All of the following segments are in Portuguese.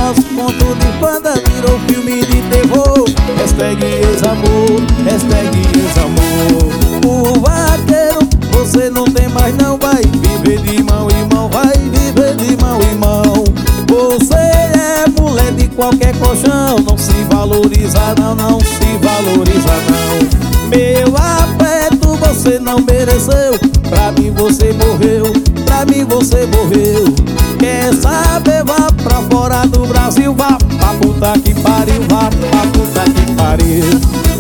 Nosso conto de fada virou filme de terror. Hashtag ex-amor, hashtag ex-amor. O vaqueiro, você não tem mais não. Vai viver de mão em mão, vai viver de mão em mão. Você é mulher de qualquer colchão. Não se valoriza não, não se valoriza não. Meu afeto você não mereceu. Pra mim você morreu, pra mim você morreu. Quer saber, vá pra fora do Brasil. Vá pra puta que pariu, vá pra puta que pariu.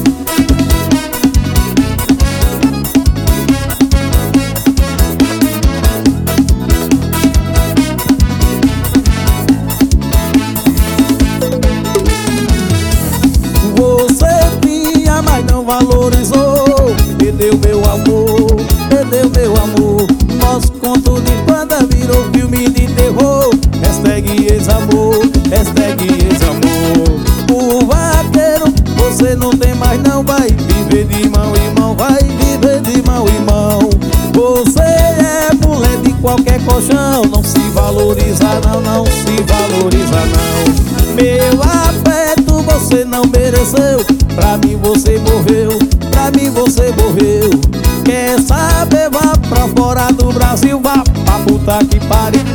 Você tinha, mas não valorizou. Perdeu meu amor, perdeu meu amor. Nosso conto de fada virou filme de terror. Hashtag ex-amor, hashtag ex-amor. O vaqueiro, você não tem mais não. Vai viver de mão em mão, vai viver de mão em mão. Você é mulher de qualquer colchão. Não se valoriza não, não se valoriza não. Meu afeto você não mereceu. Pra mim você morreu, pra mim você morreu. Quer saber, vá pra fora do Brasil. Vá pra puta que pariu.